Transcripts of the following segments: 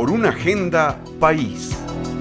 por una agenda país.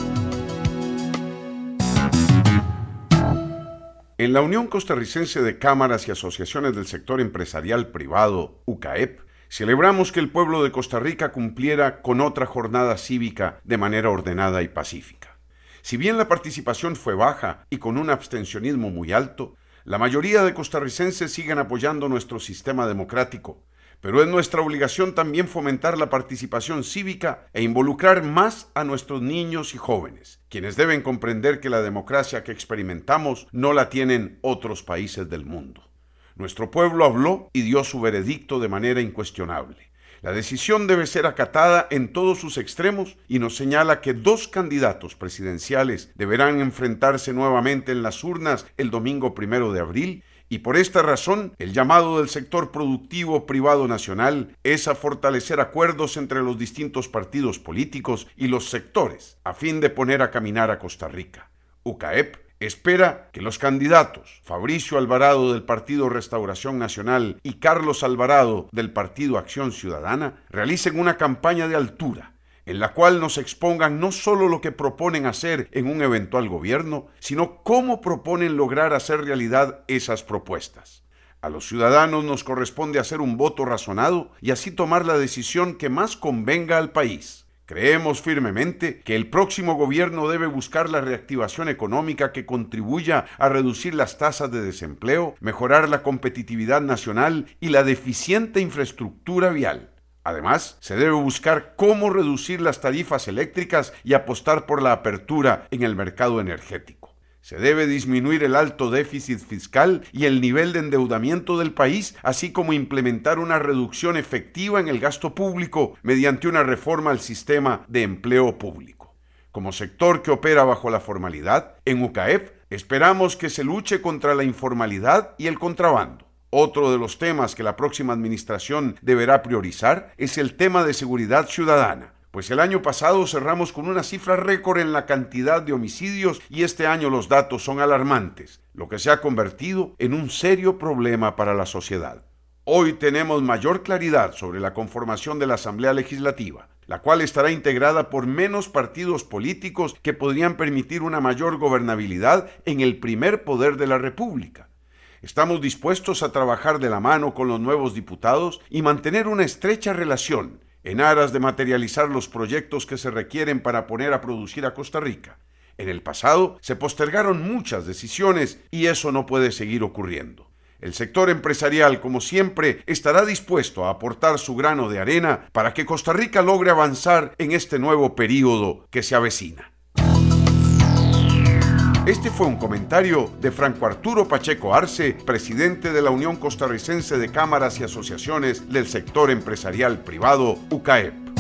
En la Unión Costarricense de Cámaras y Asociaciones del Sector Empresarial Privado, UCAEP, celebramos que el pueblo de Costa Rica cumpliera con otra jornada cívica de manera ordenada y pacífica. Si bien la participación fue baja y con un abstencionismo muy alto, la mayoría de costarricenses siguen apoyando nuestro sistema democrático, pero es nuestra obligación también fomentar la participación cívica e involucrar más a nuestros niños y jóvenes, quienes deben comprender que la democracia que experimentamos no la tienen otros países del mundo. Nuestro pueblo habló y dio su veredicto de manera incuestionable. La decisión debe ser acatada en todos sus extremos y nos señala que 2 candidatos presidenciales deberán enfrentarse nuevamente en las urnas el domingo 1 de abril y por esta razón el llamado del sector productivo privado nacional es a fortalecer acuerdos entre los distintos partidos políticos y los sectores a fin de poner a caminar a Costa Rica. UCAEP espera que los candidatos Fabricio Alvarado del Partido Restauración Nacional y Carlos Alvarado del Partido Acción Ciudadana realicen una campaña de altura en la cual nos expongan no solo lo que proponen hacer en un eventual gobierno, sino cómo proponen lograr hacer realidad esas propuestas. A los ciudadanos nos corresponde hacer un voto razonado y así tomar la decisión que más convenga al país. Creemos firmemente que el próximo gobierno debe buscar la reactivación económica que contribuya a reducir las tasas de desempleo, mejorar la competitividad nacional y la deficiente infraestructura vial. Además, se debe buscar cómo reducir las tarifas eléctricas y apostar por la apertura en el mercado energético. Se debe disminuir el alto déficit fiscal y el nivel de endeudamiento del país, así como implementar una reducción efectiva en el gasto público mediante una reforma al sistema de empleo público. Como sector que opera bajo la formalidad, en UCAEP esperamos que se luche contra la informalidad y el contrabando. Otro de los temas que la próxima administración deberá priorizar es el tema de seguridad ciudadana, pues el año pasado cerramos con una cifra récord en la cantidad de homicidios y este año los datos son alarmantes, lo que se ha convertido en un serio problema para la sociedad. Hoy tenemos mayor claridad sobre la conformación de la Asamblea Legislativa, la cual estará integrada por menos partidos políticos que podrían permitir una mayor gobernabilidad en el primer poder de la República. Estamos dispuestos a trabajar de la mano con los nuevos diputados y mantener una estrecha relación en aras de materializar los proyectos que se requieren para poner a producir a Costa Rica. En el pasado se postergaron muchas decisiones y eso no puede seguir ocurriendo. El sector empresarial, como siempre, estará dispuesto a aportar su grano de arena para que Costa Rica logre avanzar en este nuevo período que se avecina. Este fue un comentario de Franco Arturo Pacheco Arce, presidente de la Unión Costarricense de Cámaras y Asociaciones del Sector Empresarial Privado, UCAEP.